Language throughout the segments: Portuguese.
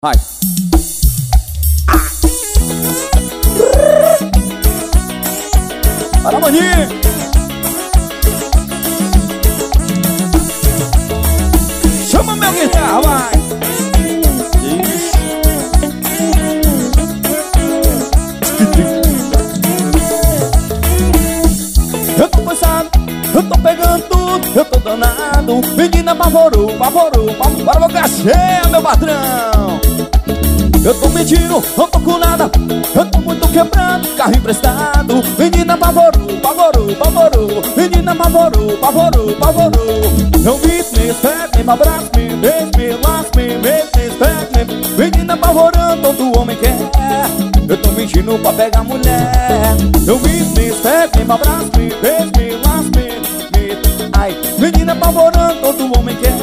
Vai. Para maninho. Chama meu guitarra, vai. Isso. Eu tô pensando, eu tô pegando tudo, eu tô danado. Menina apavorou, apavorou, apavorou. Para boca cheia, meu patrão. Eu tô mentindo, não tô com nada. Eu tô muito quebrado, carro emprestado. Menina apavorou, apavorou, apavorou. Menina apavorou, apavorou, apavorou. Eu me espere, me abraço, me beijo, me laço, me espere. Menina apavorando, todo homem quer. Eu tô mentindo pra pegar mulher. Eu me espere, me abraço, me beijo, me laço, ai, menina apavorando, todo homem quer.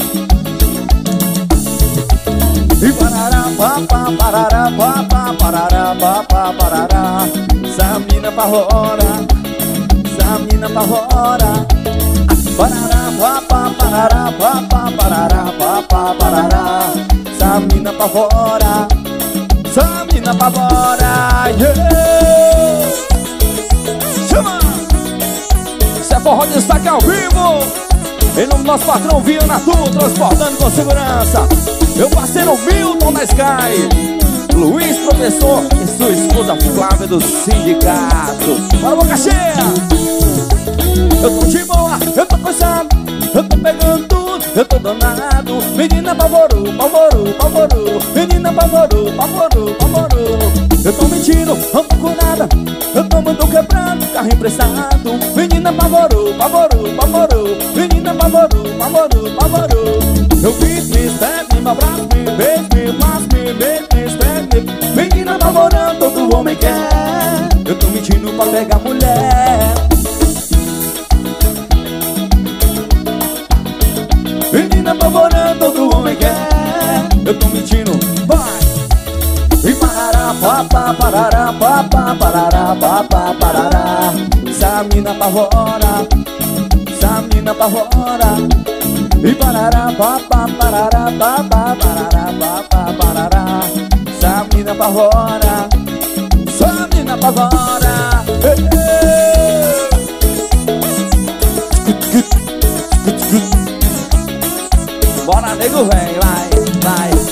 E parará, papá, parará, papá, parará, papá, parará. Essa mina apavora, essa mina apavora. Parará, papá, parará, papá, parará, papá, parará. Essa mina apavora, essa mina apavora, yeah. Chama! Isso é forró de destaque ao vivo. Em nome do nosso patrão Viana Tour, transportando com segurança. Meu parceiro Milton da Sky, Luiz Professor e sua esposa Flávia do sindicato. Bora, boca cheia! Eu tô de boa, eu tô pensando, eu tô pegando tudo, eu tô danado. Menina apavorou, apavorou, apavorou. Menina apavorou, apavorou, apavorou. Eu tô mentindo, não tô com nada. Eu tô muito quebrado, carro emprestado. Menina apavorou, apavorou, apavorou. Menina apavorou, apavorou, apavorou. Eu fiz, me espere, me abraço, me beijo, me laço, me beijo, me espere. Menina apavorando, todo homem quer. Eu tô mentindo pra pegar mulher. Menina apavorando, todo homem quer. Eu tô mentindo, vai. E parará, papá, parará, papá, parará, papá, parará. Essa mina apavora, essa mina apavora. E parará, papá, parará, papá, parará, papá, parará. Essa mina apavora, essa mina apavora. Bora, nego, véi, vai, vai.